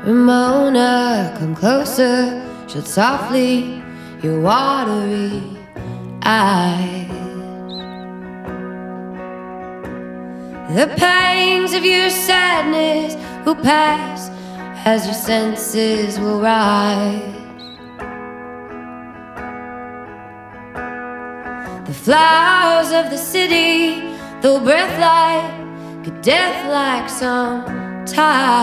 Ramona, come closer, shut softly your watery eyes. The pangs of your sadness will pass as your senses will rise. The flowers of the city, though breath like, could death like sometimes.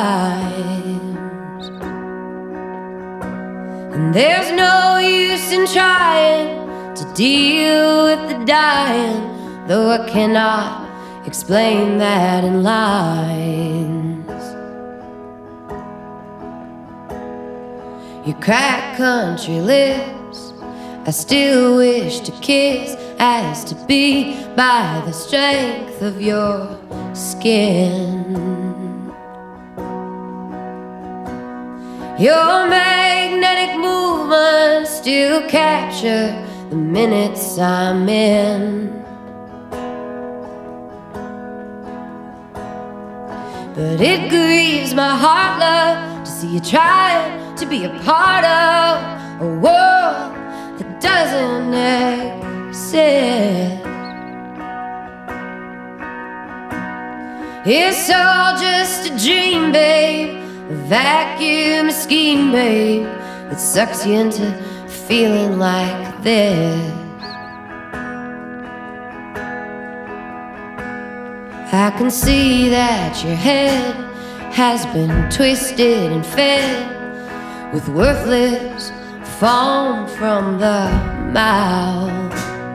And there's no use in trying to deal with the dying, though I cannot explain that in lines. Your cracked country lips I still wish to kiss, as to be by the strength of your skin. Your magnetic movements still capture the minutes I'm in. But it grieves my heart, love, to see you trying to be a part of a world that doesn't exist. It's all just a dream, babe, a vacuum, a scheme, babe, that sucks you into feeling like this. I can see that your head has been twisted and fed with worthless foam from the mouth.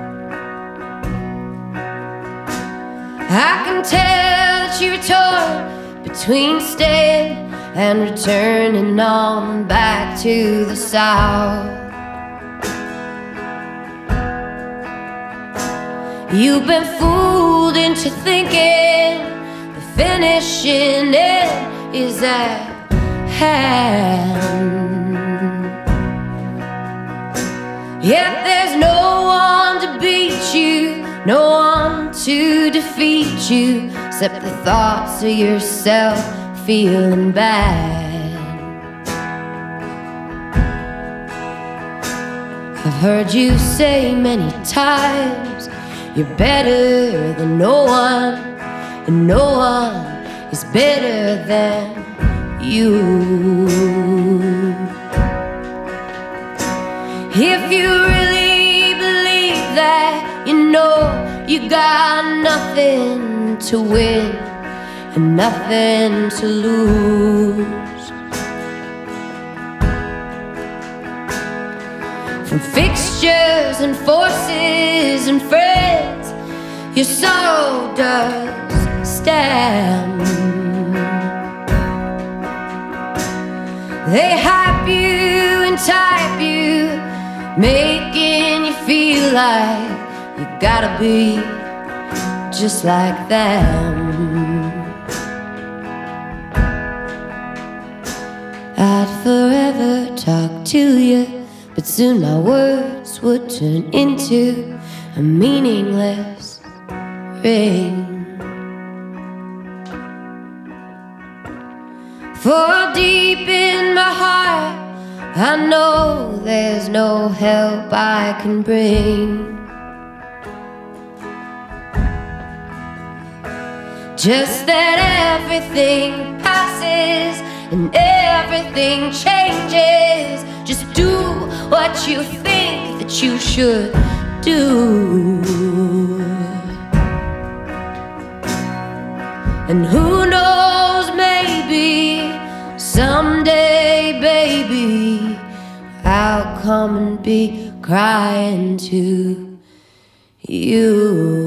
I can tell that you're torn between staying and returning on back to the south. You've been fooled into thinking the finishing end is at hand. Yet there's no one to beat you, no one to defeat you, except the thoughts of yourself feeling bad. I've heard you say many times you're better than no one, and no one is better than you. If you really believe that, you know you got nothing to win and nothing to lose. From fixtures and forces and friends, your soul does stand. They hype you and type you, making you feel like you gotta be just like them. I'd forever talk to you, but soon my words would turn into a meaningless ring. For deep in my heart, I know there's no help I can bring. Just that everything passes and everything changes. Just do what you think that you should do. And who knows, maybe someday, baby, I'll come and be crying to you.